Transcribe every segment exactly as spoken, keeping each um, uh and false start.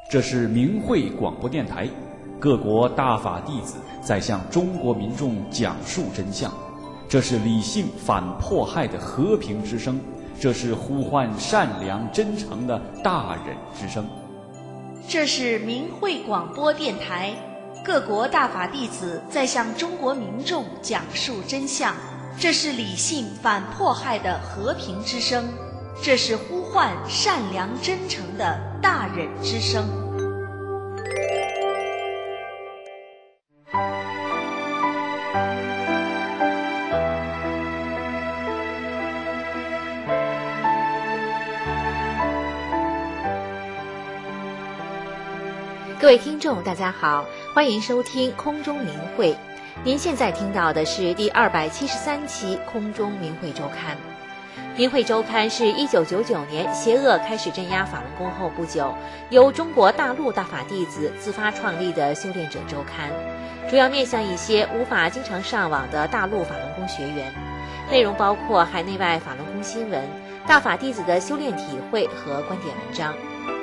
这是明慧广播电台，各国大法弟子在向中国民众讲述真相。这是理性反迫害的和平之声，这是呼唤善良真诚的大忍之声。 这是明慧广播电台，各国大法弟子在向中国民众讲述真相。这是理性反迫害的和平之声，这是呼唤善良真诚的大忍之声。 各位听众大家好，欢迎收听空中明慧。您现在听到的是第二百七十三期空中明慧周刊。明慧周刊是一九九九年邪恶开始镇压法轮功后不久，由中国大陆大法弟子自发创立的修炼者周刊，主要面向一些无法经常上网的大陆法轮功学员，内容包括海内外法轮功新闻、大法弟子的修炼体会和观点文章。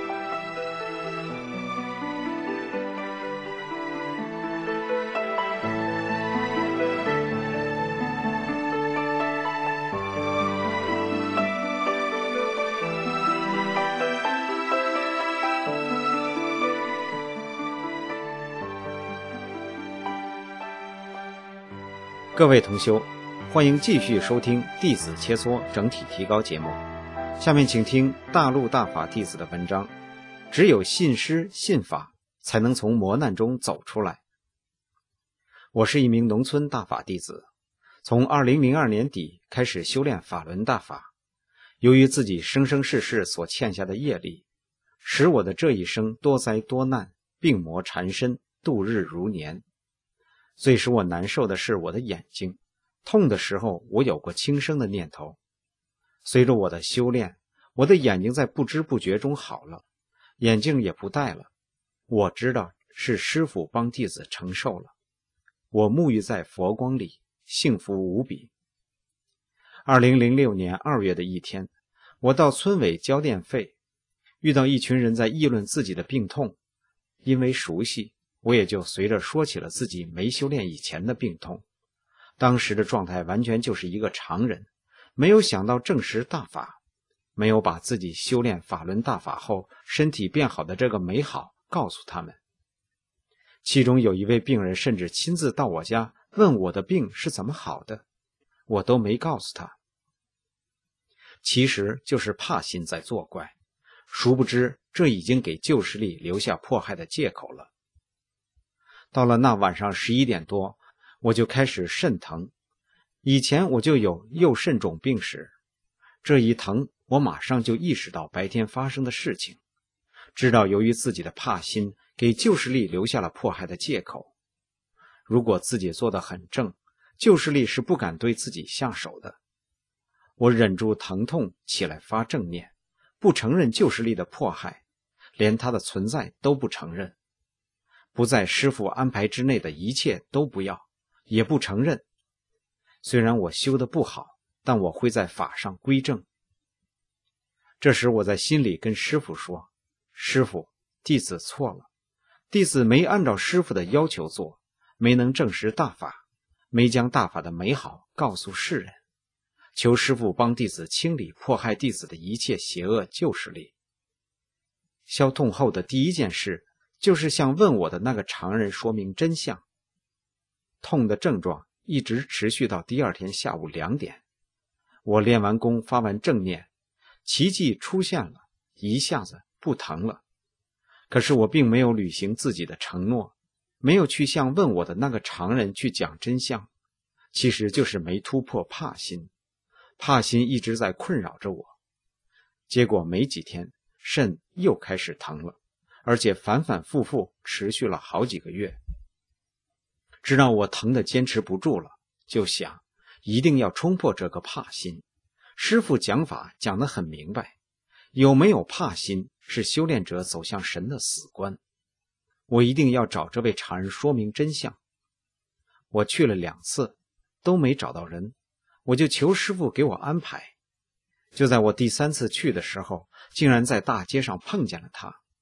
各位同修，欢迎继续收听弟子切磋整体提高节目。下面请听大陆大法弟子的文章，只有信师信法，才能从磨难中走出来。我是一名农村大法弟子，从二零零二年底开始修炼法轮大法。由于自己生生世世所欠下的业力，使我的这一生多灾多难，病魔缠身，度日如年。最使我难受的是我的眼睛，痛的时候我有过轻生的念头。随着我的修炼，我的眼睛在不知不觉中好了，眼镜也不戴了。我知道是师父帮弟子承受了。我沐浴在佛光里，幸福无比。二零零六年二月的一天，我到村委交电费，遇到一群人在议论自己的病痛，因为熟悉，我也就随着说起了自己没修炼以前的病痛。当时的状态完全就是一个常人，没有想到证实大法，没有把自己修炼法轮大法后身体变好的这个美好告诉他们。其中有一位病人甚至亲自到我家问我的病是怎么好的，我都没告诉他。其实就是怕心在作怪，殊不知这已经给旧势力留下迫害的借口了。到了那晚上十一点多，我就开始肾疼。以前我就有右肾肿病史，这一疼，我马上就意识到白天发生的事情，知道由于自己的怕心，给旧势力留下了迫害的借口。如果自己做得很正，旧势力是不敢对自己下手的。我忍住疼痛起来发正念，不承认旧势力的迫害，连它的存在都不承认。不在师父安排之内的一切都不要，也不承认。虽然我修得不好，但我会在法上归正。这时我在心里跟师父说，师父，弟子错了，弟子没按照师父的要求做，没能证实大法，没将大法的美好告诉世人，求师父帮弟子清理迫害弟子的一切邪恶旧势力。消痛后的第一件事就是向问我的那个常人说明真相。痛的症状一直持续到第二天下午两点。我练完功发完正念，奇迹出现了，一下子不疼了。可是我并没有履行自己的承诺，没有去向问我的那个常人去讲真相，其实就是没突破怕心。怕心一直在困扰着我。结果没几天，肾又开始疼了，而且反反复复持续了好几个月。直到我疼得坚持不住了，就想一定要冲破这个怕心。师父讲法讲得很明白，有没有怕心是修炼者走向神的死关。我一定要找这位常人说明真相。我去了两次，都没找到人，我就求师父给我安排。就在我第三次去的时候，竟然在大街上碰见了他。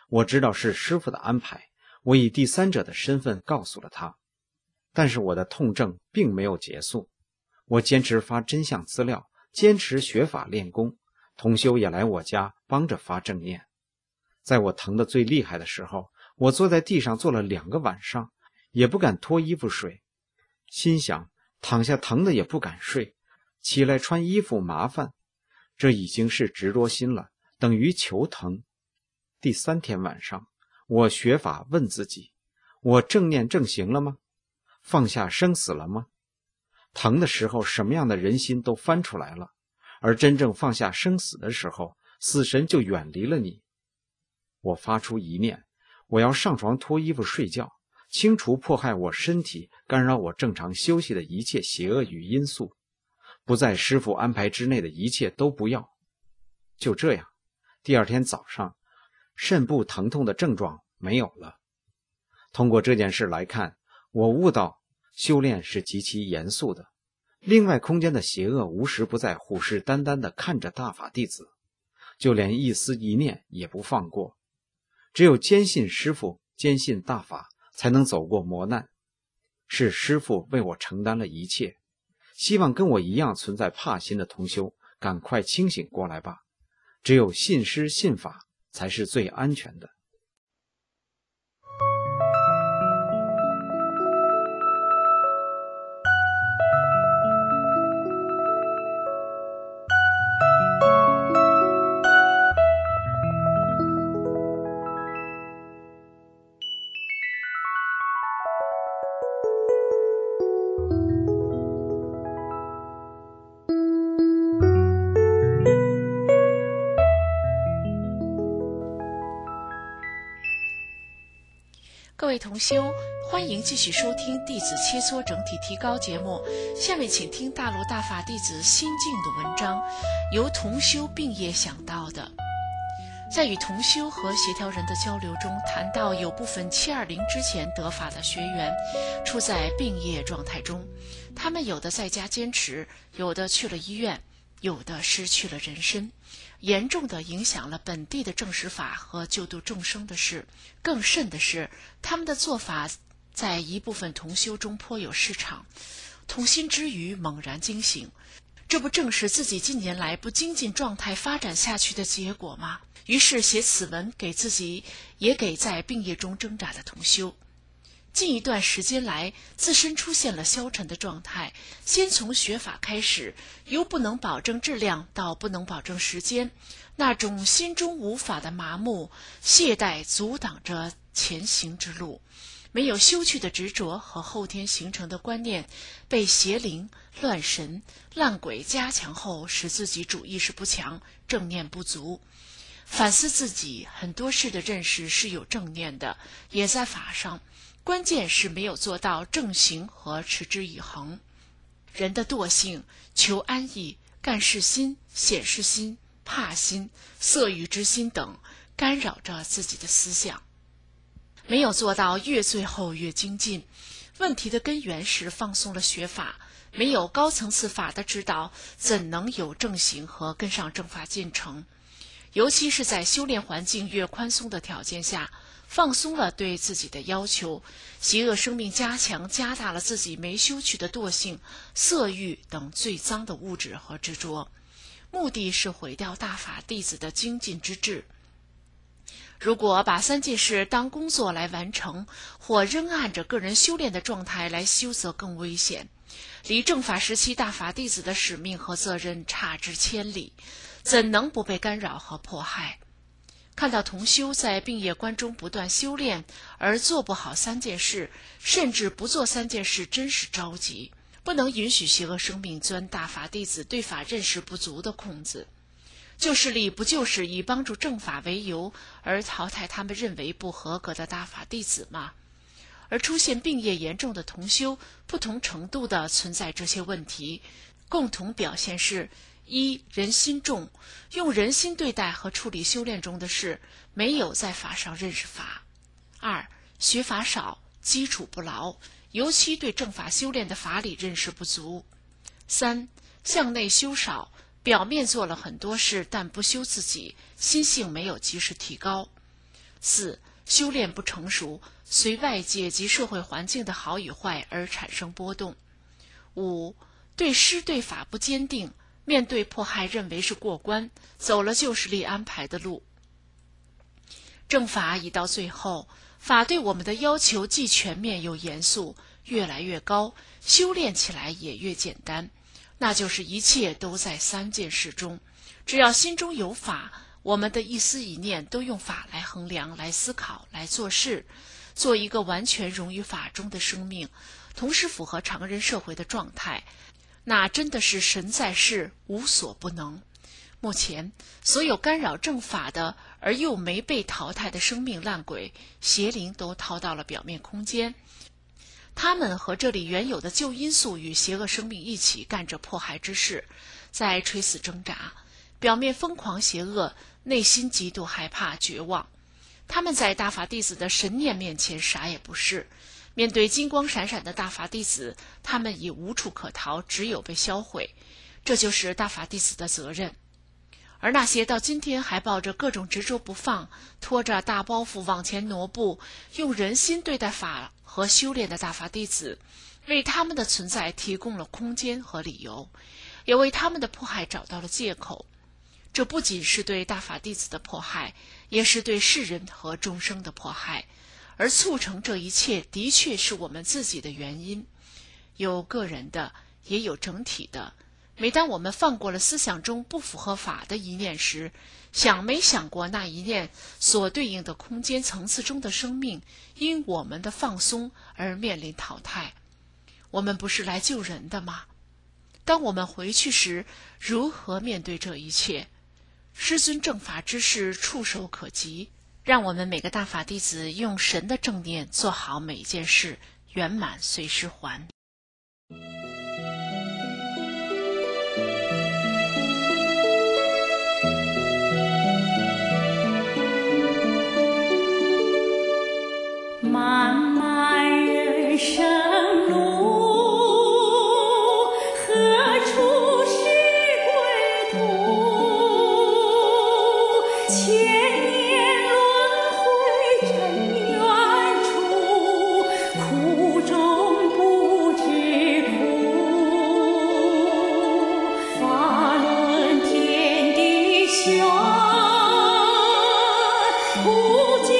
我知道是师父的安排，我以第三者的身份告诉了他。但是我的痛症并没有结束，我坚持发真相资料，坚持学法练功，同修也来我家帮着发正念。在我疼得最厉害的时候，我坐在地上坐了两个晚上，也不敢脱衣服睡，心想躺下疼的也不敢睡，起来穿衣服麻烦，这已经是执着心了，等于求疼。第三天晚上，我学法问自己，我正念正行了吗？放下生死了吗？疼的时候什么样的人心都翻出来了，而真正放下生死的时候，死神就远离了你。我发出一念，我要上床脱衣服睡觉，清除迫害我身体、干扰我正常休息的一切邪恶与因素，不在师父安排之内的一切都不要。就这样，第二天早上，肾部疼痛的症状没有了。通过这件事来看，我悟到修炼是极其严肃的，另外空间的邪恶无时不在虎视眈眈地看着大法弟子，就连一丝一念也不放过。只有坚信师父，坚信大法，才能走过磨难。是师父为我承担了一切，希望跟我一样存在怕心的同修赶快清醒过来吧。只有信师信法才是最安全的。 各位同修，欢迎继续收听弟子切磋整体提高节目。下面请听大陆大法弟子心境的文章，由同修并业想到的。在与同修和协调人的交流中，谈到有部分七二零之前得法的学员处在病业状态中，他们有的在家坚持，有的去了医院，有的失去了人身，严重地影响了本地的正实法和救度众生的事。更甚的是，他们的做法在一部分同修中颇有市场。同心之余猛然惊醒，这不正是自己近年来不精进状态发展下去的结果吗？于是写此文给自己，也给在病业中挣扎的同修。近一段时间来，自身出现了消沉的状态，先从学法开始，由不能保证质量到不能保证时间，那种心中无法的麻木、懈怠阻挡着前行之路。没有修去的执着和后天形成的观念被邪灵、乱神、烂鬼加强后，使自己主意识不强，正念不足。反思自己很多事的认识是有正念的，也在法上，关键是没有做到正行和持之以恒。人的惰性、求安逸、干事心、显示心、怕心、色欲之心等，干扰着自己的思想，没有做到越最后越精进。问题的根源是放松了学法，没有高层次法的指导，怎能有正行和跟上正法进程？尤其是在修炼环境越宽松的条件下，放松了对自己的要求，邪恶生命加强加大了自己没修去的惰性、色欲等最脏的物质和执着，目的是毁掉大法弟子的精进之志。如果把三件事当工作来完成，或仍按着个人修炼的状态来修，则更危险，离正法时期大法弟子的使命和责任差之千里，怎能不被干扰和迫害？看到同修在病业关中不断修炼，而做不好三件事，甚至不做三件事，真是着急。不能允许邪恶生命钻大法弟子对法认识不足的空子。旧势力不就是以帮助正法为由而淘汰他们认为不合格的大法弟子吗？而出现病业严重的同修，不同程度地存在这些问题，共同表现是：一、人心重，用人心对待和处理修炼中的事，没有在法上认识法；二、学法少，基础不牢，尤其对正法修炼的法理认识不足；三、向内修少，表面做了很多事，但不修自己，心性没有及时提高； 四、修炼不成熟，随外界及社会环境的好与坏而产生波动。五、对师对法不坚定，面对迫害认为是过关，走了旧势力安排的路。正法已到最后，法对我们的要求既全面又严肃，越来越高，修炼起来也越简单，那就是一切都在三件事中。只要心中有法，我们的一思一念都用法来衡量，来思考，来做事，做一个完全融于法中的生命，同时符合常人社会的状态，那真的是神在世，无所不能。目前所有干扰正法的而又没被淘汰的生命烂鬼邪灵都逃到了表面空间，他们和这里原有的旧因素与邪恶生命一起干着迫害之事，在垂死挣扎，表面疯狂邪恶，内心极度害怕绝望。他们在大法弟子的神念面前啥也不是，面对金光闪闪的大法弟子，他们已无处可逃，只有被销毁。这就是大法弟子的责任。而那些到今天还抱着各种执着不放，拖着大包袱往前挪步，用人心对待法和修炼的大法弟子，为他们的存在提供了空间和理由，也为他们的迫害找到了借口。这不仅是对大法弟子的迫害，也是对世人和众生的迫害，而促成这一切的确是我们自己的原因，有个人的，也有整体的。每当我们放过了思想中不符合法的一念时，想没想过那一念所对应的空间层次中的生命因我们的放松而面临淘汰？我们不是来救人的吗？当我们回去时，如何面对这一切？师尊正法之事触手可及，让我们每个大法弟子用神的正念做好每一件事，圆满随师还。 漫漫人生路，何处是归途？千年轮回真远处，苦中不知苦。法轮天地玄，不久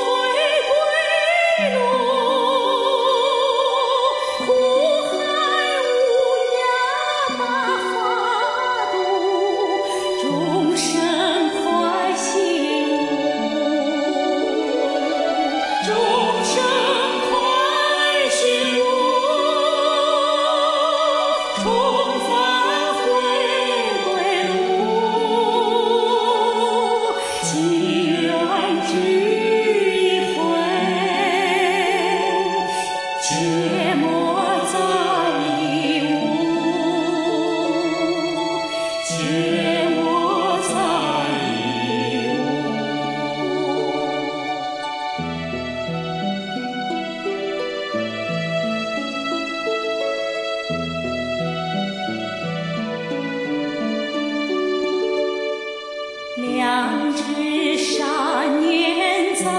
良知善念在，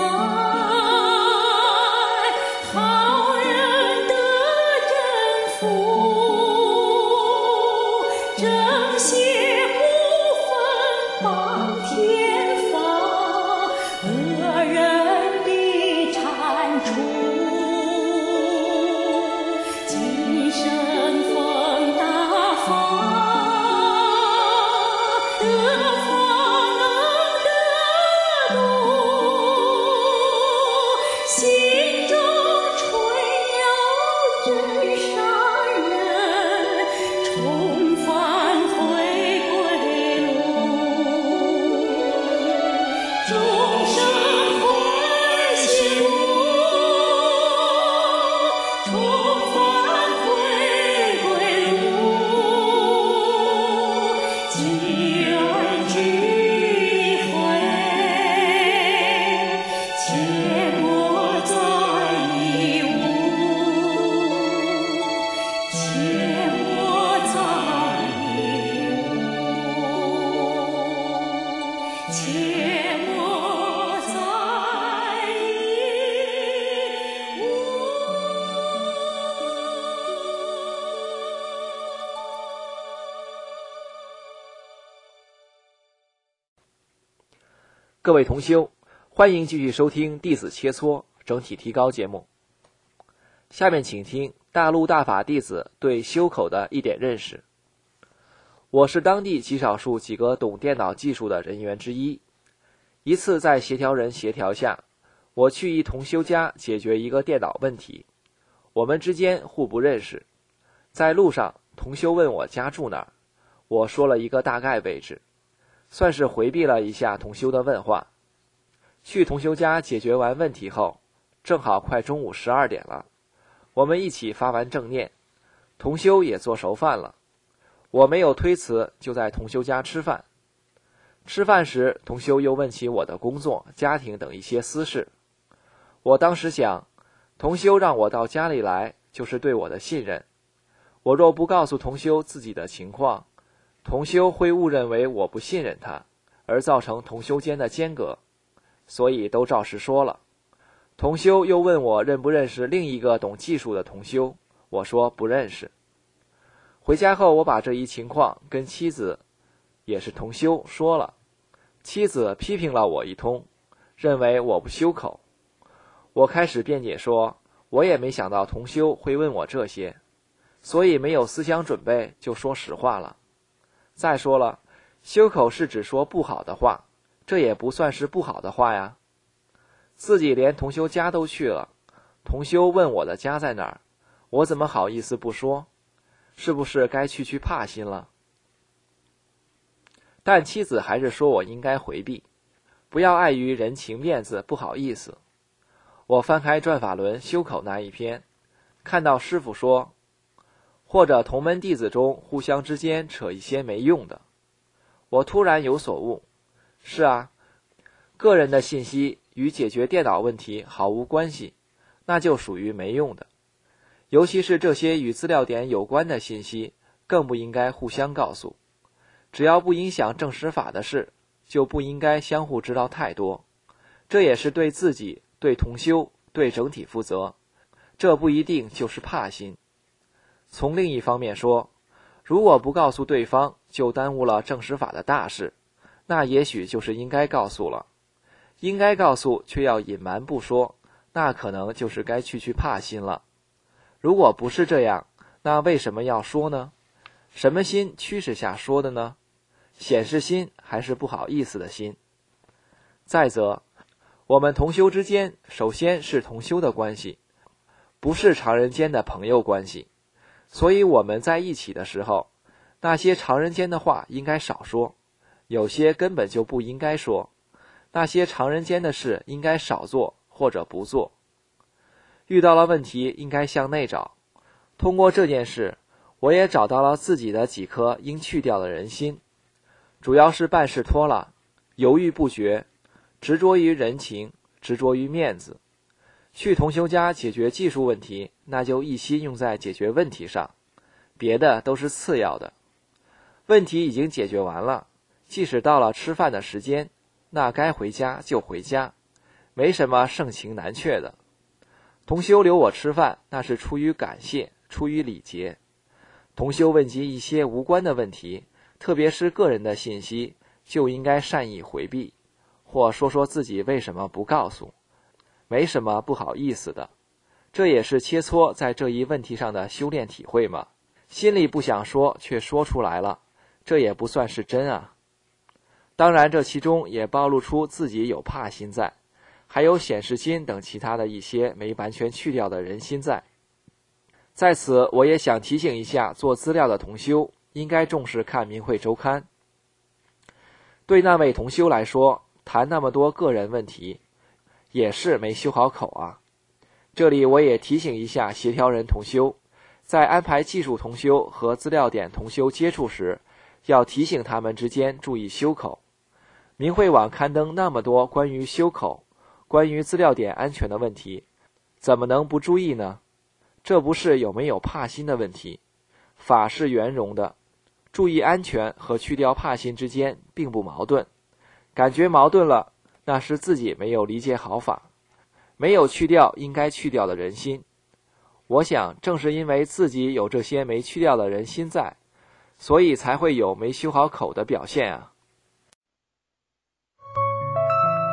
好人得真福，正邪不分邦天法，恶人必铲除。今生逢大法，得法心中纯有真善人，重返回归路，众生欢喜路，重返回归路，积缘聚会，切莫再疑无，切莫再疑无，切莫再各位同修，欢迎继续收听弟子切磋整体提高节目。下面请听大陆大法弟子对修口的一点认识。我是当地极少数几个懂电脑技术的人员之一。一次在协调人协调下，我去一同修家解决一个电脑问题，我们之间互不认识。在路上，同修问我家住哪儿，我说了一个大概位置，算是回避了一下同修的问话。去同修家解决完问题后，正好快中午十二点了，我们一起发完正念，同修也做熟饭了，我没有推辞，就在同修家吃饭。吃饭时，同修又问起我的工作、家庭等一些私事。我当时想，同修让我到家里来，就是对我的信任。我若不告诉同修自己的情况，同修会误认为我不信任他，而造成同修间的间隔，所以都照实说了。同修又问我认不认识另一个懂技术的同修，我说不认识。回家后，我把这一情况跟妻子，也是同修说了。妻子批评了我一通，认为我不修口。我开始辩解说，我也没想到同修会问我这些，所以没有思想准备就说实话了。再说了，修口是指说不好的话，这也不算是不好的话呀。自己连同修家都去了，同修问我的家在哪儿，我怎么好意思不说？是不是该去去怕心了？但妻子还是说我应该回避，不要碍于人情面子不好意思。我翻开转法轮修口那一篇，看到师父说，或者同门弟子中互相之间扯一些没用的。我突然有所悟，是啊，个人的信息与解决电脑问题毫无关系，那就属于没用的。尤其是这些与资料点有关的信息，更不应该互相告诉。只要不影响正实法的事，就不应该相互知道太多。这也是对自己、对同修、对整体负责。这不一定就是怕心。从另一方面说，如果不告诉对方，就耽误了正实法的大事，那也许就是应该告诉了。应该告诉却要隐瞒不说，那可能就是该去去怕心了。如果不是这样，那为什么要说呢？什么心驱使下说的呢？显示心还是不好意思的心？再则，我们同修之间首先是同修的关系，不是常人间的朋友关系，所以我们在一起的时候，那些常人间的话应该少说，有些根本就不应该说，那些常人间的事应该少做或者不做。遇到了问题应该向内找，通过这件事，我也找到了自己的几颗应去掉的人心，主要是办事拖拉，犹豫不决，执着于人情，执着于面子。去同修家解决技术问题，那就一心用在解决问题上，别的都是次要的。问题已经解决完了，即使到了吃饭的时间，那该回家就回家，没什么盛情难却的。同修留我吃饭，那是出于感谢，出于礼节。同修问及一些无关的问题，特别是个人的信息，就应该善意回避，或说说自己为什么不告诉，没什么不好意思的。这也是切磋在这一问题上的修炼体会嘛。心里不想说，却说出来了，这也不算是真啊。当然，这其中也暴露出自己有怕心在，还有显示心等其他的一些没完全去掉的人心在。在此，我也想提醒一下做资料的同修，应该重视看明慧周刊。对那位同修来说，谈那么多个人问题，也是没修好口啊。这里我也提醒一下协调人同修，在安排技术同修和资料点同修接触时，要提醒他们之间注意修口。明慧网刊登那么多关于修口、关于资料点安全的问题，怎么能不注意呢？这不是有没有怕心的问题，法是圆融的，注意安全和去掉怕心之间并不矛盾。感觉矛盾了，那是自己没有理解好法，没有去掉应该去掉的人心。我想正是因为自己有这些没去掉的人心在，所以才会有没修好口的表现啊。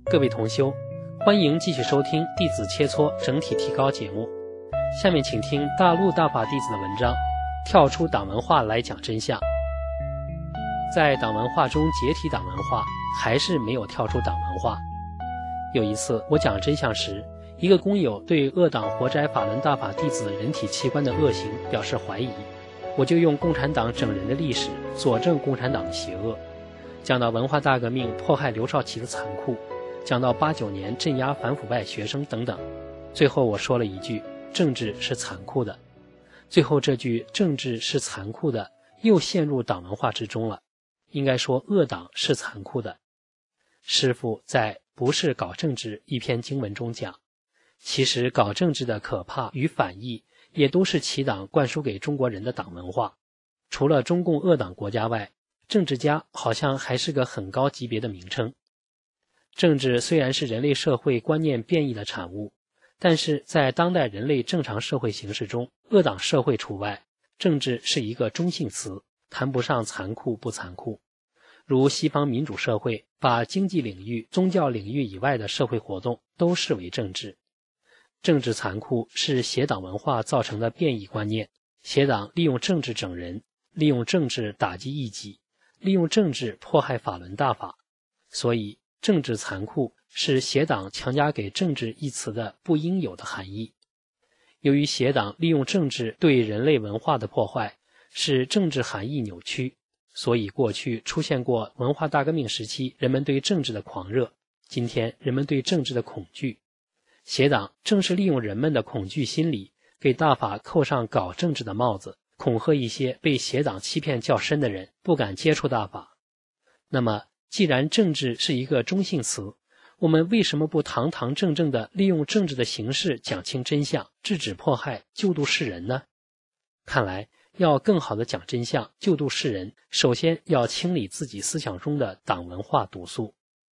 各位同修，欢迎继续收听《弟子切磋整体提高》节目。下面请听大陆大法弟子的文章，跳出党文化来讲真相。在党文化中解体党文化，还是没有跳出党文化。有一次我讲真相时，一个工友对恶党活摘法轮大法弟子人体器官的恶行表示怀疑，我就用共产党整人的历史佐证共产党的邪恶，讲到文化大革命迫害刘少奇的残酷，讲到八九年镇压反腐败学生等等。最后我说了一句，政治是残酷的。最后这句政治是残酷的又陷入党文化之中了，应该说恶党是残酷的。师父在不是搞政治一篇经文中讲，其实搞政治的可怕与反义也都是其党灌输给中国人的党文化。除了中共恶党国家外，政治家好像还是个很高级别的名称。政治虽然是人类社会观念变异的产物，但是在当代人类正常社会形式中，恶党社会除外，政治是一个中性词，谈不上残酷不残酷。如西方民主社会把经济领域、宗教领域以外的社会活动都视为政治。政治残酷是邪党文化造成的变异观念，邪党利用政治整人，利用政治打击异己，利用政治迫害法轮大法。所以政治残酷是邪党强加给政治一词的不应有的含义。由于邪党利用政治对人类文化的破坏，使政治含义扭曲，所以过去出现过文化大革命时期人们对政治的狂热，今天人们对政治的恐惧。邪党正是利用人们的恐惧心理，给大法扣上搞政治的帽子，恐吓一些被邪党欺骗较深的人，不敢接触大法。那么既然政治是一个中性词，我们为什么不堂堂正正地利用政治的形式讲清真相，制止迫害，救度世人呢？看来要更好地讲真相，救度世人，首先要清理自己思想中的党文化毒素。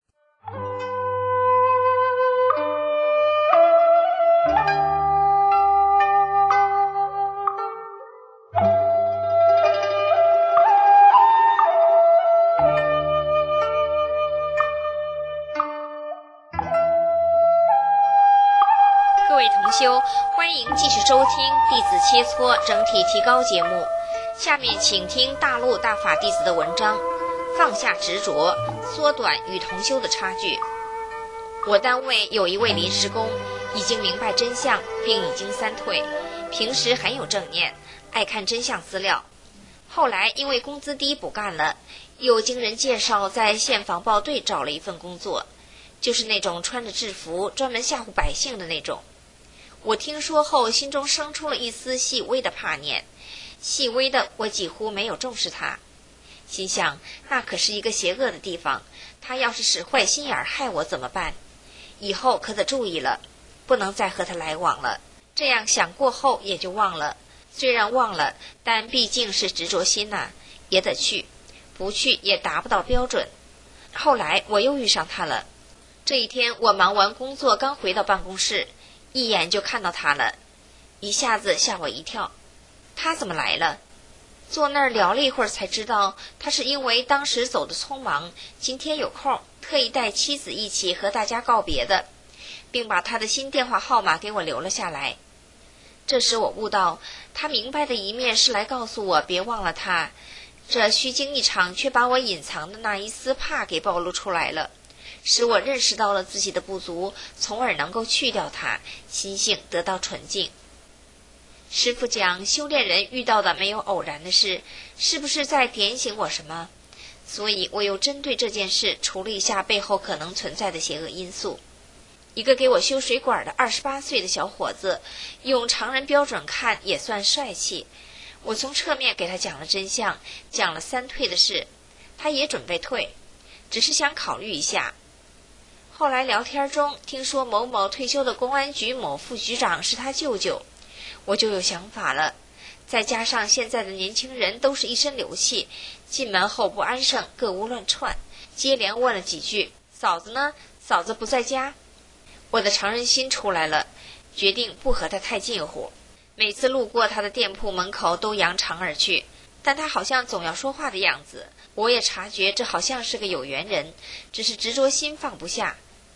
各位同修，欢迎继续收听《弟子切磋整体提高》节目。下面请听大陆大法弟子的文章，放下执着，缩短与同修的差距。我单位有一位临时工，已经明白真相，并已经三退，平时很有正念，爱看真相资料。后来因为工资低不干了，又经人介绍在县防暴队找了一份工作，就是那种穿着制服专门吓唬百姓的那种。我听说后，心中生出了一丝细微的怕念，细微的我几乎没有重视它，心想那可是一个邪恶的地方，他要是使坏心眼害我怎么办？以后可得注意了，不能再和他来往了。这样想过后也就忘了，虽然忘了，但毕竟是执着心呐、啊，也得去，不去也达不到标准。后来我又遇上他了。这一天我忙完工作刚回到办公室，一眼就看到他了，一下子吓我一跳。他怎么来了？坐那儿聊了一会儿才知道，他是因为当时走得匆忙，今天有空，特意带妻子一起和大家告别的，并把他的新电话号码给我留了下来。这时我悟到，他明白的一面是来告诉我别忘了他，这虚惊一场却把我隐藏的那一丝怕给暴露出来了，使我认识到了自己的不足，从而能够去掉它，心性得到纯净。师父讲修炼人遇到的没有偶然的事，是不是在点醒我什么？所以我又针对这件事处理一下背后可能存在的邪恶因素。一个给我修水管的二十八岁的小伙子，用常人标准看也算帅气。我从侧面给他讲了真相，讲了三退的事，他也准备退，只是想考虑一下。后来聊天中听说某某退休的公安局某副局长是他舅舅，我就有想法了。再加上现在的年轻人都是一身流气，进门后不安生，各屋乱窜，接连问了几句，嫂子呢？嫂子不在家。我的常人心出来了，决定不和他太近乎。每次路过他的店铺门口都扬长而去，但他好像总要说话的样子，我也察觉这好像是个有缘人，只是执着心放不下。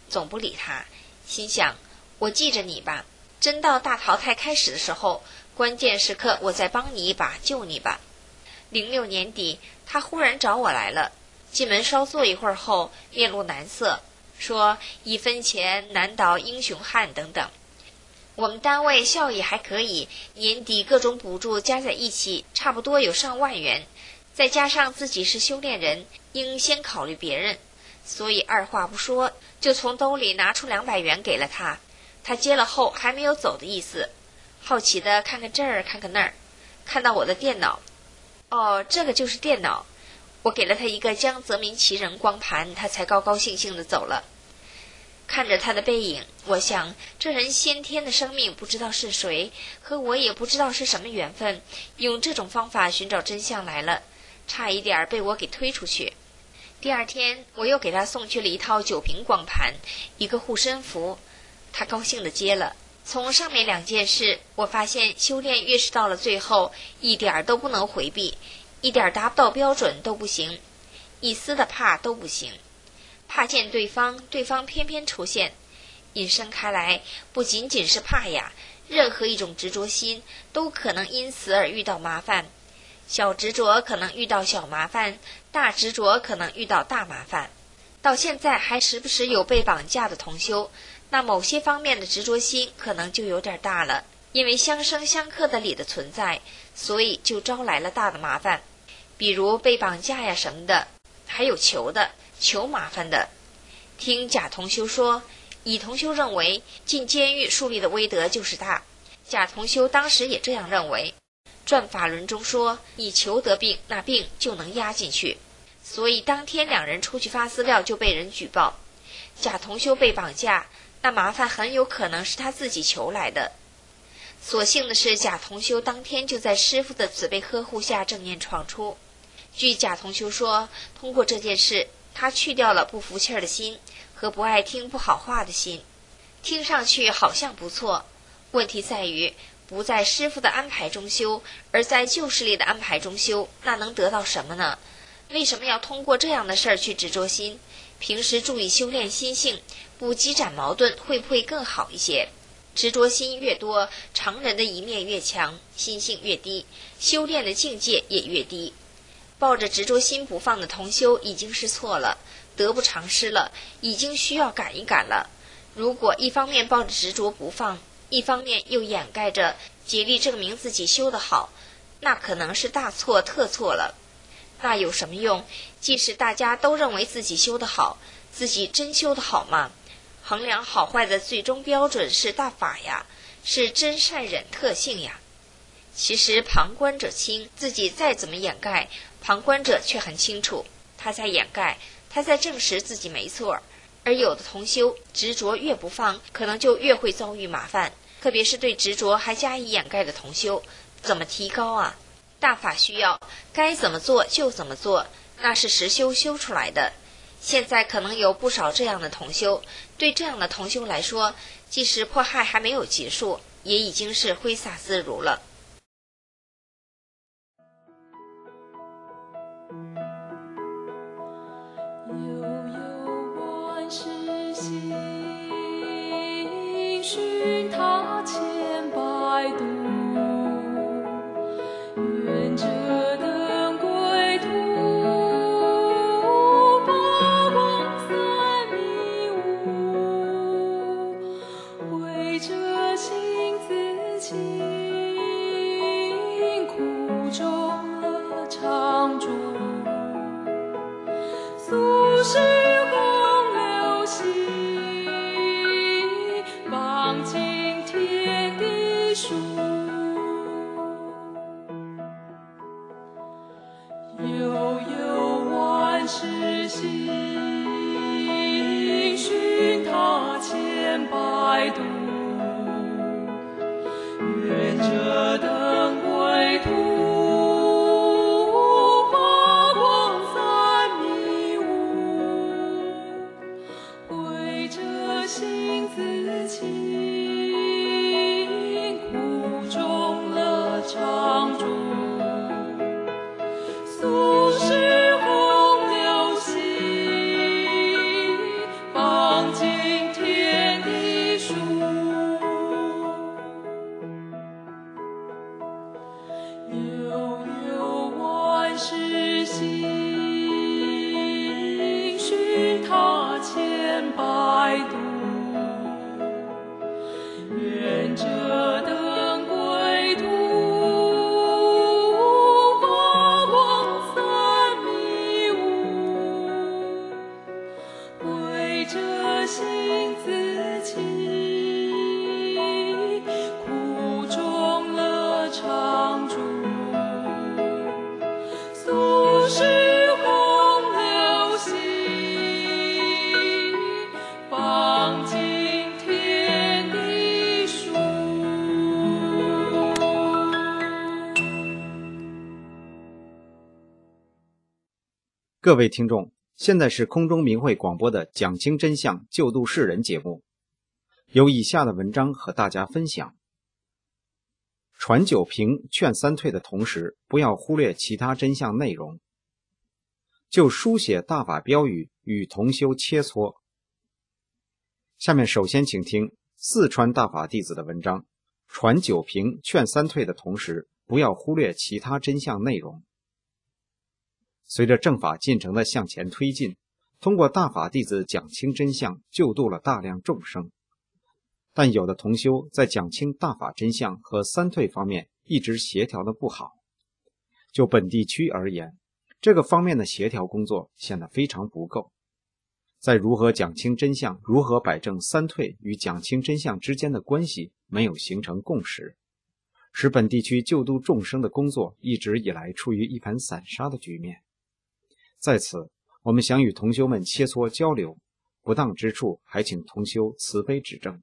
总不理他，心想我记着你吧，真到大淘汰开始的时候，关键时刻我再帮你一把，救你吧。零六年底，他忽然找我来了，进门稍坐一会儿后，面露难色，说一分钱难倒英雄汉等等。我们单位效益还可以，年底各种补助加在一起，差不多有上万元，再加上自己是修炼人，应先考虑别人，所以二话不说，就从兜里拿出两百元给了他。他接了后还没有走的意思，好奇的看看这儿看看那儿，看到我的电脑，哦，这个就是电脑。我给了他一个江泽民奇人光盘，他才高高兴兴地走了。看着他的背影，我想这人先天的生命不知道是谁，和我也不知道是什么缘分，用这种方法寻找真相来了，差一点被我给推出去。第二天我又给他送去了一套酒瓶光盘，一个护身符，他高兴地接了。从上面两件事，我发现修炼越是到了最后，一点都不能回避，一点达不到标准都不行，一丝的怕都不行。怕见对方，对方偏偏出现，引申开来，不仅仅是怕呀，任何一种执着心都可能因此而遇到麻烦。小执着可能遇到小麻烦，大执着可能遇到大麻烦。到现在还时不时有被绑架的同修，那某些方面的执着心可能就有点大了，因为相生相克的理的存在，所以就招来了大的麻烦，比如被绑架呀什么的，还有求的求麻烦的。听贾同修说，乙同修认为进监狱树立的威德就是大，贾同修当时也这样认为。转法轮中说，你求得病，那病就能压进去，所以当天两人出去发资料就被人举报。贾同修被绑架，那麻烦很有可能是他自己求来的。所幸的是，贾同修当天就在师父的慈悲呵护下正念闯出。据贾同修说，通过这件事，他去掉了不服气儿的心和不爱听不好话的心。听上去好像不错，问题在于不在师父的安排中修，而在旧势力的安排中修，那能得到什么呢？为什么要通过这样的事儿去执着心？平时注意修炼心性，不积攒矛盾，会不会更好一些？执着心越多，常人的一面越强，心性越低，修炼的境界也越低。抱着执着心不放的同修已经是错了，得不偿失了，已经需要赶一赶了。如果一方面抱着执着不放，一方面又掩盖着竭力证明自己修得好，那可能是大错特错了。那有什么用？即使大家都认为自己修得好，自己真修得好吗？衡量好坏的最终标准是大法呀，是真善忍特性呀。其实旁观者清，自己再怎么掩盖，旁观者却很清楚，他在掩盖，他在证实自己没错。而有的同修执着越不放，可能就越会遭遇麻烦，特别是对执着还加以掩盖的同修，怎么提高啊？大法需要该怎么做就怎么做，那是实修修出来的。现在可能有不少这样的同修，对这样的同修来说，即使迫害还没有结束，也已经是挥洒自如了。 悠悠万事兴，寻他千百度，愿这灯归途，发光三迷雾，为这心自清，苦中乐常驻。俗世洪流兮，望尽天地数。悠悠万事兴，寻他千百度。愿这灯归途，心自清，苦中乐常驻。俗世洪流兮，望尽百度，愿这灯归途，发光三迷雾，为这心自弃，苦中乐常驻，俗世各位听众，现在是空中明慧广播的讲清真相救度世人节目，有以下的文章和大家分享。传九平劝三退的同时，不要忽略其他真相内容。就书写大法标语与同修切磋。下面首先请听四川大法弟子的文章，传九平劝三退的同时，不要忽略其他真相内容。随着正法进程的向前推进，通过大法弟子讲清真相，救度了大量众生。但有的同修在讲清大法真相和三退方面一直协调的不好。就本地区而言，这个方面的协调工作显得非常不够。在如何讲清真相、如何摆正三退与讲清真相之间的关系没有形成共识，使本地区救度众生的工作一直以来处于一盘散沙的局面。在此，我们想与同修们切磋交流，不当之处还请同修慈悲指正。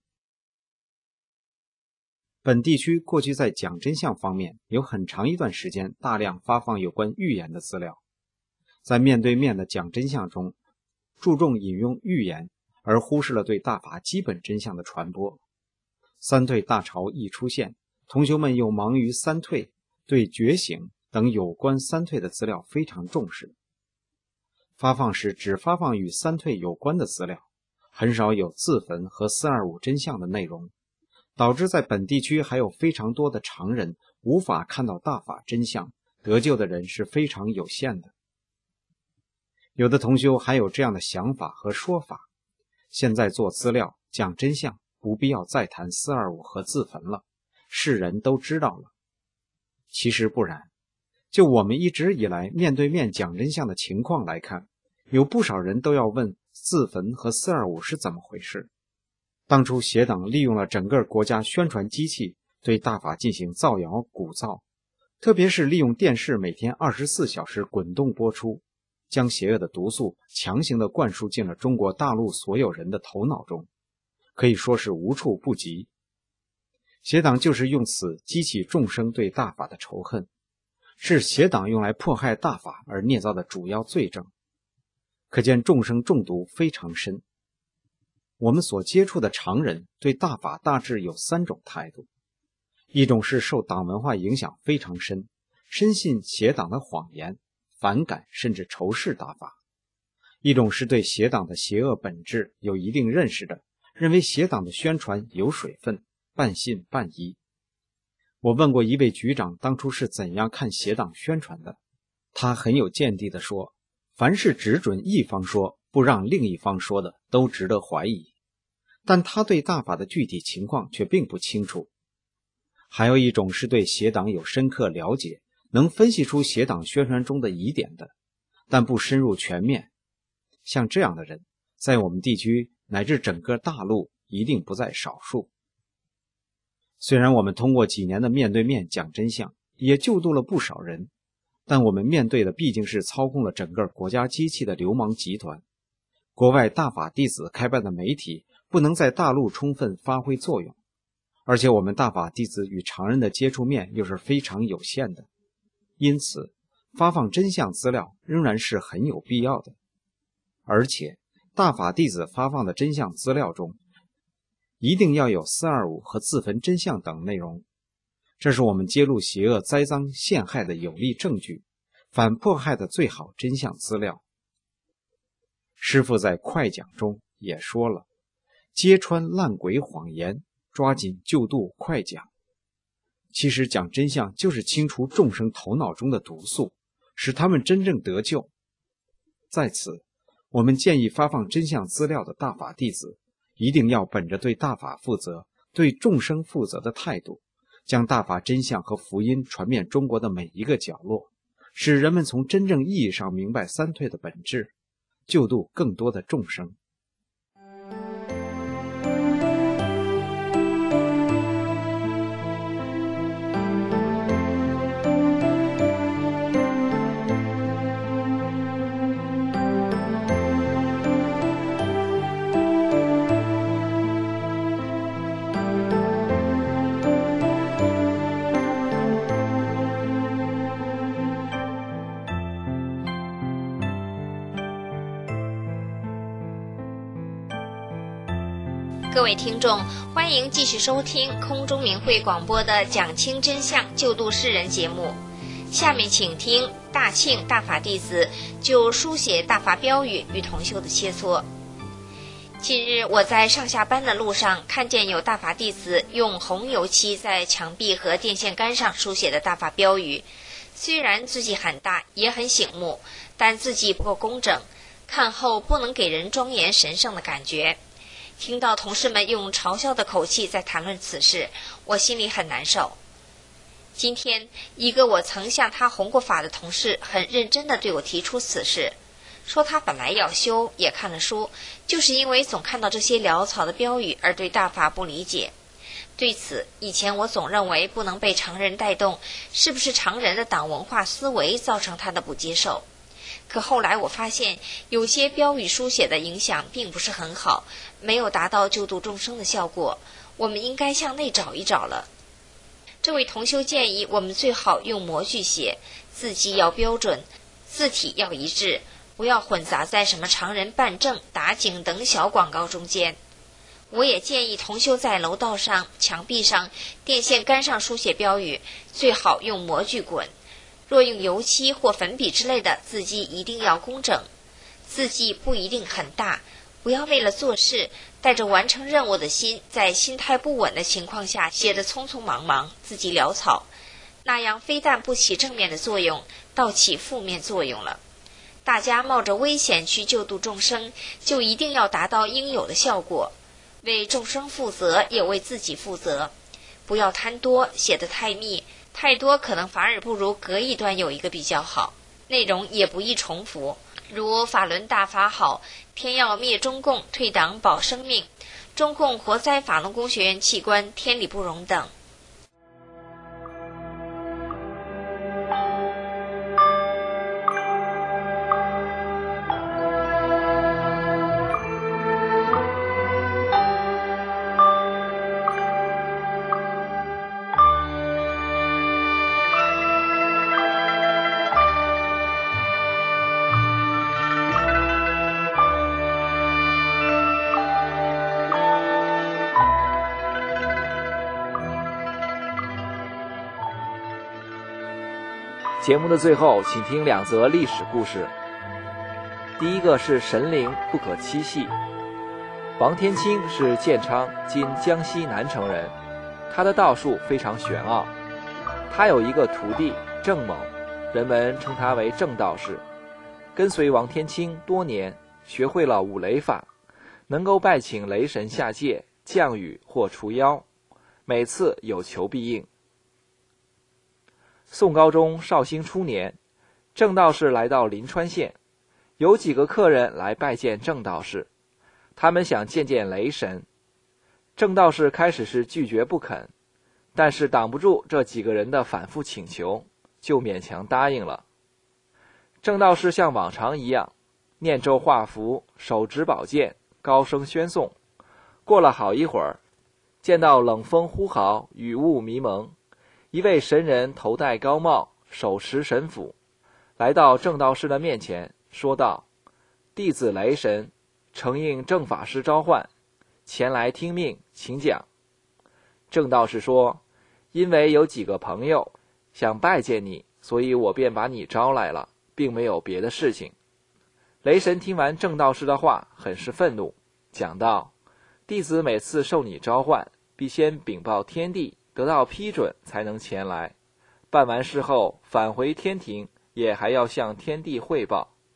本地区过去在讲真相方面有很长一段时间大量发放有关预言的资料，在面对面的讲真相中注重引用预言，而忽视了对大法基本真相的传播。三退大潮一出现，同修们又忙于三退、对觉醒等有关三退的资料非常重视，发放时只发放与三退有关的资料，很少有自焚和四二五真相的内容，导致在本地区还有非常多的常人无法看到大法真相，得救的人是非常有限的。有的同修还有这样的想法和说法，现在做资料讲真相，不必要再谈四二五和自焚了，世人都知道了。其实不然，就我们一直以来面对面讲真相的情况来看，有不少人都要问自焚和四二五是怎么回事。当初邪党利用了整个国家宣传机器对大法进行造谣鼓噪，特别是利用电视每天二十四小时滚动播出，将邪恶的毒素强行地灌输进了中国大陆所有人的头脑中，可以说是无处不及。邪党就是用此激起众生对大法的仇恨，是邪党用来迫害大法而捏造的主要罪证，可见众生中毒非常深。我们所接触的常人对大法大致有三种态度，一种是受党文化影响非常深，深信邪党的谎言，反感甚至仇视大法；一种是对邪党的邪恶本质有一定认识的，认为邪党的宣传有水分，半信半疑。我问过一位局长当初是怎样看邪党宣传的，他很有见地地说，凡是只准一方说，不让另一方说的，都值得怀疑。但他对大法的具体情况却并不清楚。还有一种是对邪党有深刻了解，能分析出邪党宣传中的疑点的，但不深入全面。像这样的人，在我们地区乃至整个大陆一定不在少数。虽然我们通过几年的面对面讲真相，也救度了不少人，但我们面对的毕竟是操控了整个国家机器的流氓集团。国外大法弟子开办的媒体不能在大陆充分发挥作用，而且我们大法弟子与常人的接触面又是非常有限的，因此发放真相资料仍然是很有必要的。而且大法弟子发放的真相资料中一定要有四二五和自焚真相等内容，这是我们揭露邪恶栽赃陷害的有力证据，反迫害的最好真相资料。师父在快讲中也说了，揭穿烂鬼谎言，抓紧救度快讲。其实讲真相就是清除众生头脑中的毒素，使他们真正得救。在此， 我们建议发放真相资料的大法弟子，一定要本着对大法负责、对众生负责的态度，将大法真相和福音传遍中国的每一个角落，使人们从真正意义上明白三退的本质，救度更多的众生。 各位听众，欢迎继续收听空中明慧广播的讲清真相救度世人节目。下面请听大庆大法弟子就书写大法标语与同修的切磋。近日我在上下班的路上看见有大法弟子用红油漆在墙壁和电线杆上书写的大法标语，虽然字迹很大也很醒目，但字迹不够工整，看后不能给人庄严神圣的感觉。听到同事们用嘲笑的口气在谈论此事，我心里很难受。今天一个我曾向他弘过法的同事很认真地对我提出此事，说他本来要修，也看了书，就是因为总看到这些潦草的标语而对大法不理解。对此，以前我总认为不能被常人带动，是不是常人的党文化思维造成他的不接受？可后来我发现，有些标语书写的影响并不是很好，没有达到救度众生的效果，我们应该向内找一找了。这位同修建议我们最好用模具写，字迹要标准，字体要一致，不要混杂在什么常人办证、打井等小广告中间。我也建议同修在楼道上、墙壁上、电线杆上书写标语，最好用模具滚，若用油漆或粉笔之类的，字迹一定要工整，字迹不一定很大，不要为了做事带着完成任务的心，在心态不稳的情况下写得匆匆忙忙，字迹潦草，那样非但不起正面的作用，倒起负面作用了。大家冒着危险去救度众生，就一定要达到应有的效果，为众生负责，也为自己负责。不要贪多，写得太密，太多可能反而不如隔一段有一个比较好，内容也不易重复，如法轮大法好，天要灭中共，退党保生命，中共活摘法轮功学院器官，天理不容等。 节目的最后，请听两则历史故事。第一个是神灵不可欺戏。王天清是建昌（今江西南城）人，他的道术非常玄奥。他有一个徒弟郑某，人们称他为郑道士，跟随王天清多年，学会了五雷法，能够拜请雷神下界降雨或除妖，每次有求必应。宋高宗绍兴初年，郑道士来到临川县，有几个客人来拜见郑道士，他们想见见雷神。郑道士开始是拒绝不肯，但是挡不住这几个人的反复请求，就勉强答应了。郑道士像往常一样，念咒画符，手执宝剑，高声宣诵。过了好一会儿，见到冷风呼号，雨雾迷蒙，一位神人头戴高帽，手持神斧，来到郑道士的面前，说道：弟子雷神承应郑法师召唤，前来听命，请讲。郑道士说：因为有几个朋友想拜见你，所以我便把你招来了，并没有别的事情。雷神听完郑道士的话，很是愤怒，讲道：弟子每次受你召唤，必先禀报天地，得到批准才能前来，办完事后返回天庭，也还要向天地汇报。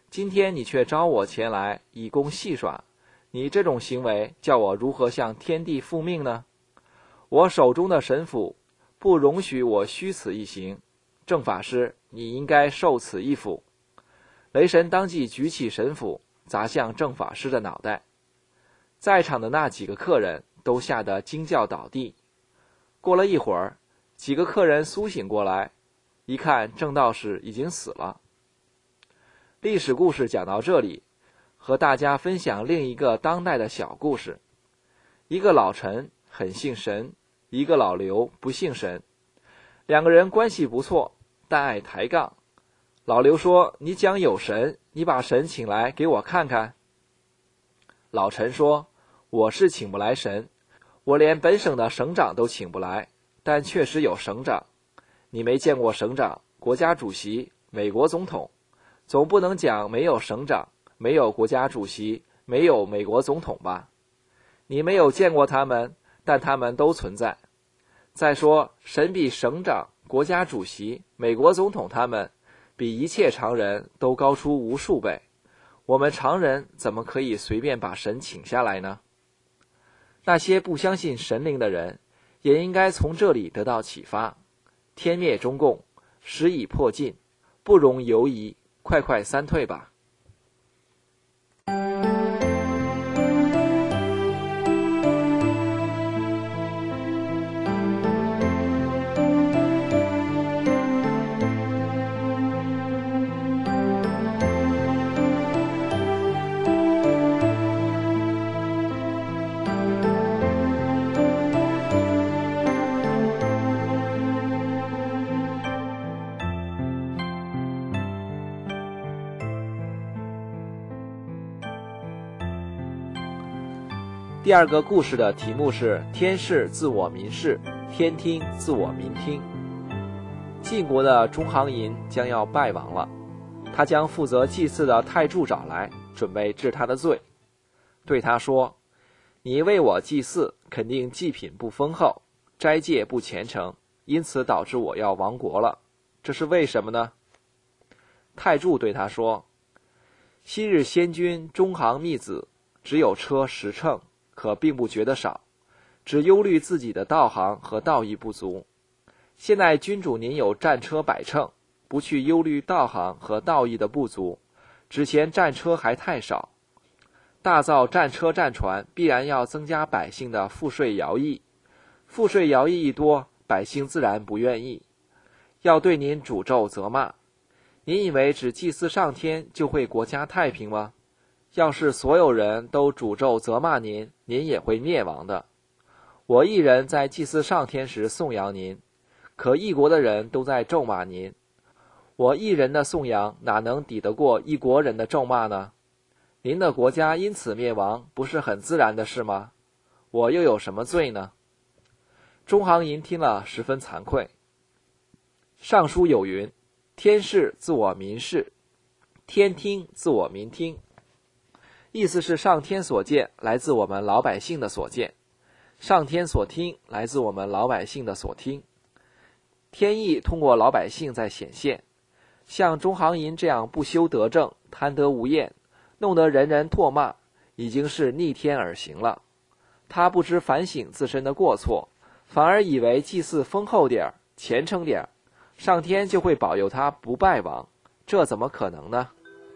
今天你却招我前来以供戏耍，你这种行为叫我如何向天地复命呢？我手中的神斧不容许我虚此一行，正法师，你应该受此一斧。雷神当即举起神斧砸向正法师的脑袋，在场的那几个客人都吓得惊叫倒地。过了一会儿，几个客人苏醒过来，一看正道士已经死了。历史故事讲到这里，和大家分享另一个当代的小故事。一个老陈很信神，一个老刘不信神，两个人关系不错，但爱抬杠。老刘说：“你讲有神，你把神请来给我看看。”老陈说：“我是请不来神，我连本省的省长都请不来，但确实有省长。你没见过省长、国家主席、美国总统，总不能讲没有省长、没有国家主席、没有美国总统吧？你没有见过他们，但他们都存在。再说，神比省长、国家主席、美国总统他们比一切常人都高出无数倍，我们常人怎么可以随便把神请下来呢？那些不相信神灵的人，也应该从这里得到启发。天灭中共，时已迫近，不容犹疑，快快三退吧。第二个故事的题目是天视自我民视，天听自我民听。晋国的中行寅将要败亡了，他将负责祭祀的太柱找来，准备治他的罪。对他说：“你为我祭祀，肯定祭品不丰厚，斋戒不虔诚，因此导致我要亡国了。这是为什么呢？”太柱对他说：“昔日先君中行密子只有车十乘，可并不觉得少，只忧虑自己的道行和道义不足。现在君主您有战车百乘，不去忧虑道行和道义的不足，只嫌战车还太少。大造战车战船，必然要增加百姓的赋税徭役，赋税徭役一多，百姓自然不愿意，要对您诅咒责骂。您以为只祭祀上天就会国家太平吗？要是所有人都诅咒责骂您，您也会灭亡的。我一人在祭祀上天时颂扬您，可一国的人都在咒骂您，我一人的颂扬哪能抵得过一国人的咒骂呢？您的国家因此灭亡，不是很自然的事吗？我又有什么罪呢？中行寅听了十分惭愧。上书有云：天视自我民视，天听自我民听。意思是上天所见来自我们老百姓的所见，上天所听来自我们老百姓的所听。天意通过老百姓在显现，像中行寅这样不修德政、贪得无厌，弄得人人唾骂，已经是逆天而行了。他不知反省自身的过错，反而以为祭祀丰厚点儿、虔诚点儿，上天就会保佑他不败亡，这怎么可能呢？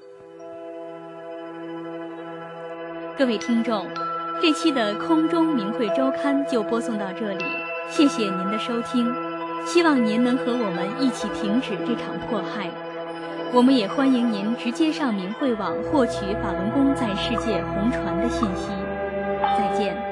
各位听众，这期的空中明慧周刊就播送到这里，谢谢您的收听，希望您能和我们一起停止这场迫害。我们也欢迎您直接上明慧网获取法轮功在世界红传的信息。再见。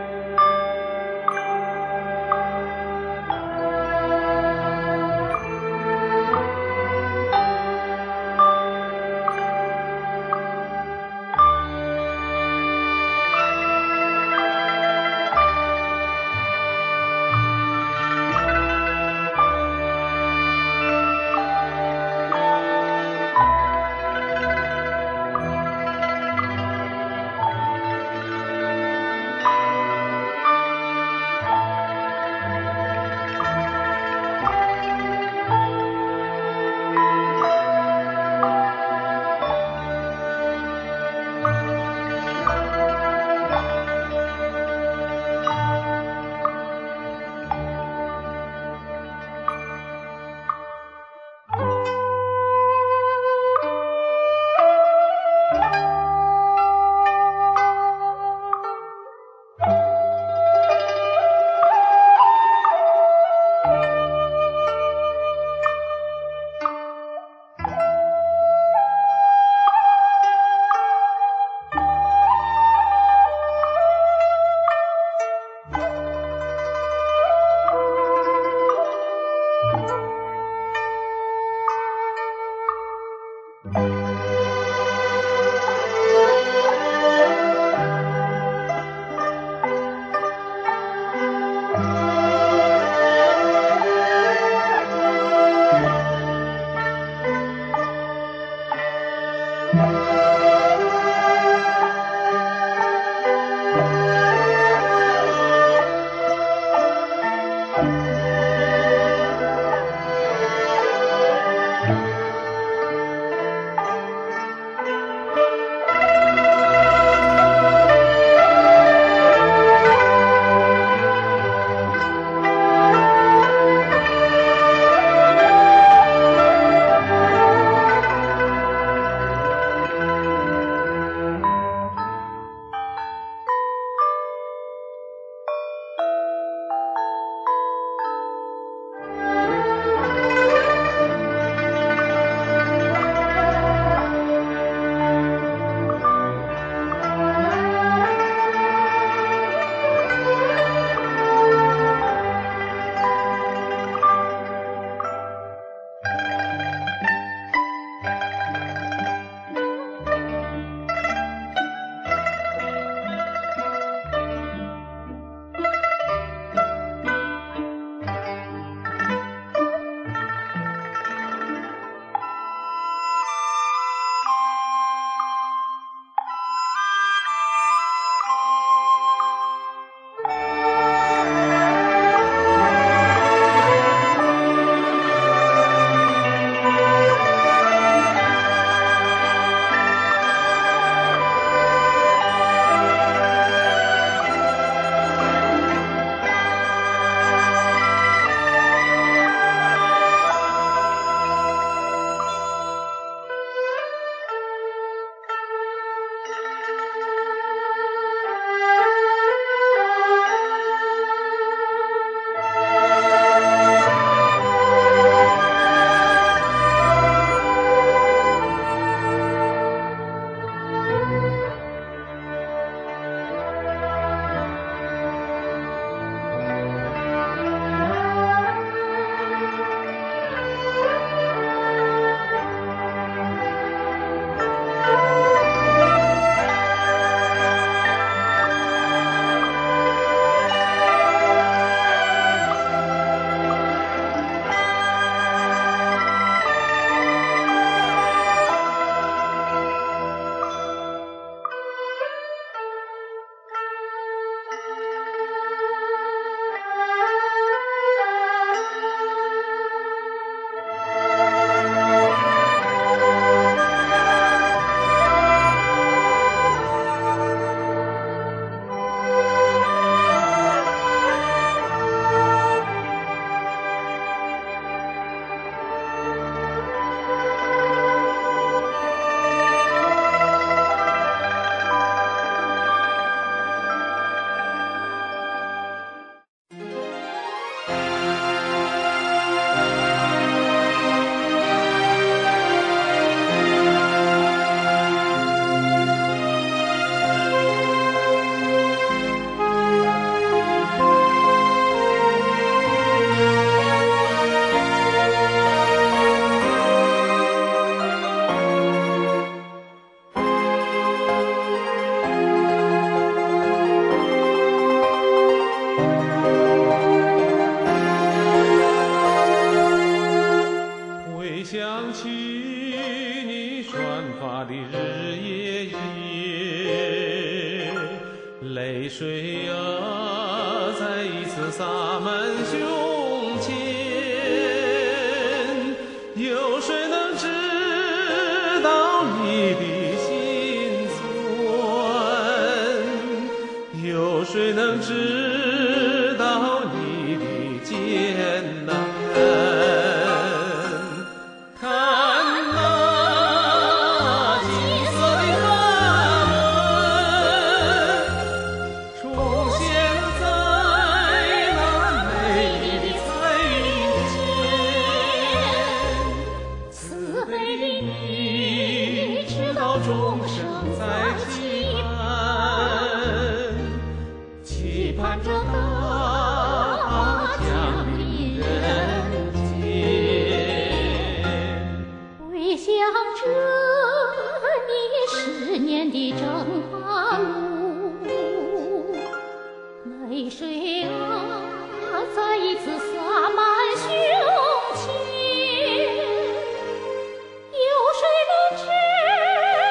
有谁能知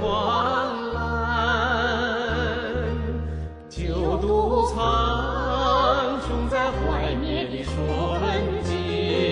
观澜，九度苍穹在怀灭的瞬间。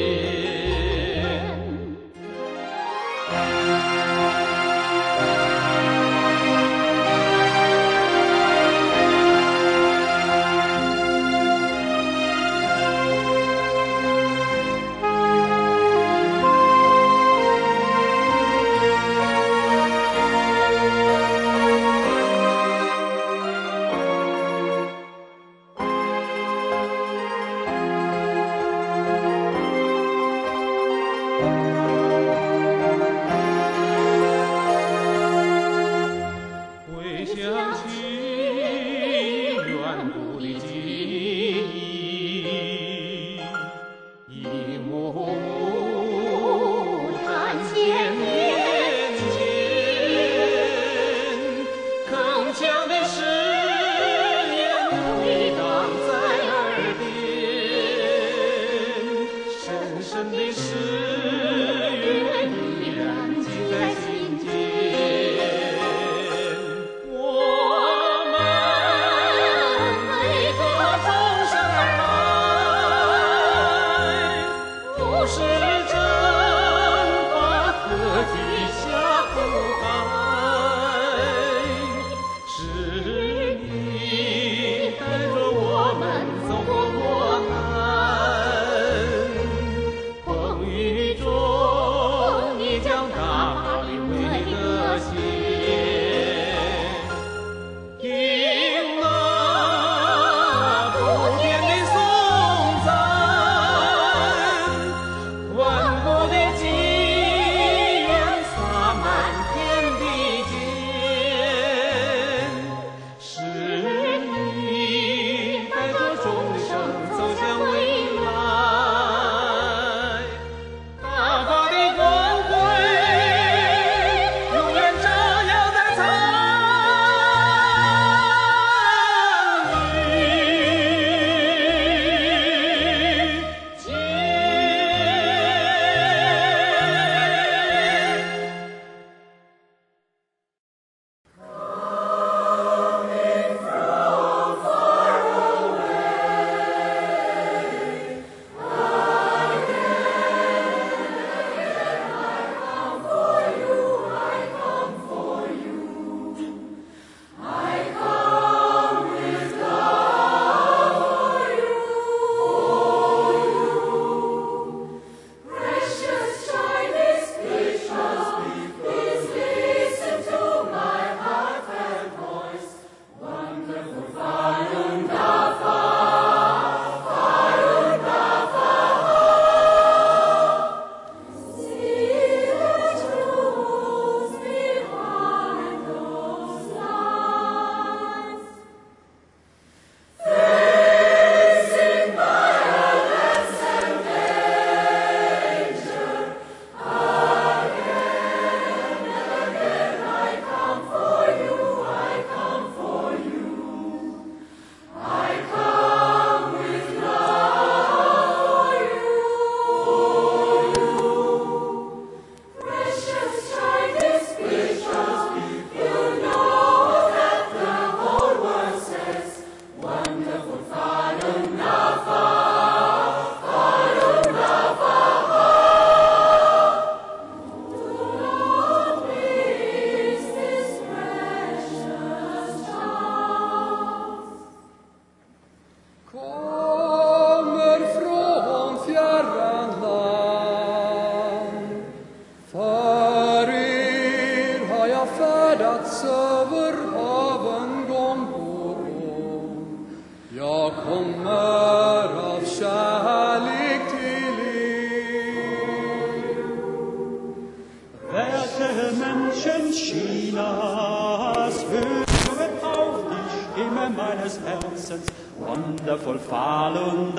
Wonderful Falun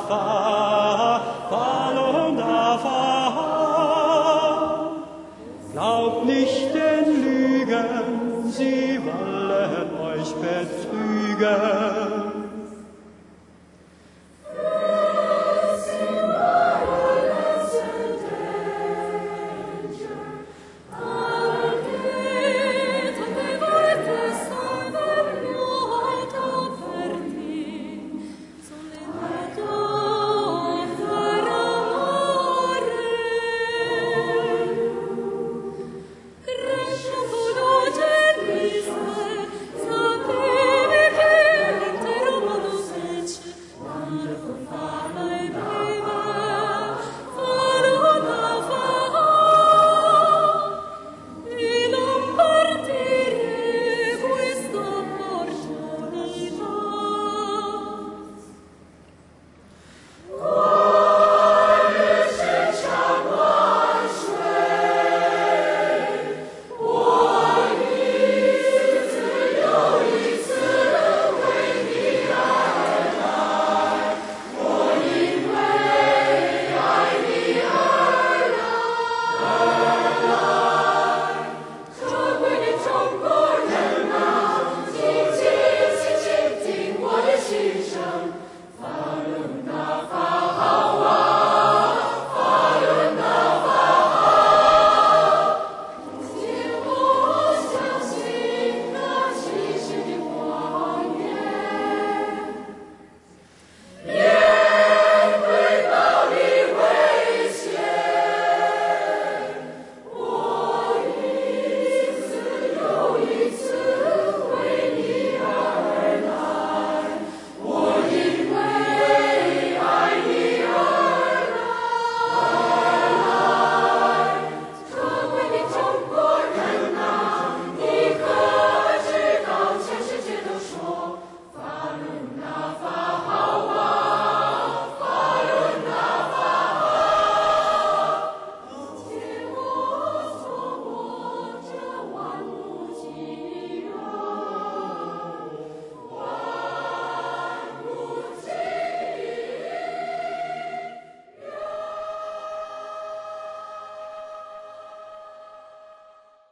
Dafa, Falun Dafa. Glaubt nicht den Lügen, sie wollen euch betrügen.